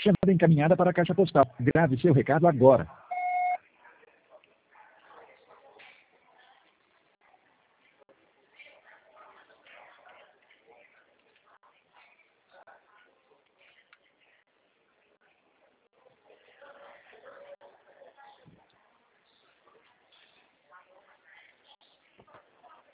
Chamada encaminhada para a caixa postal. Grave seu recado agora.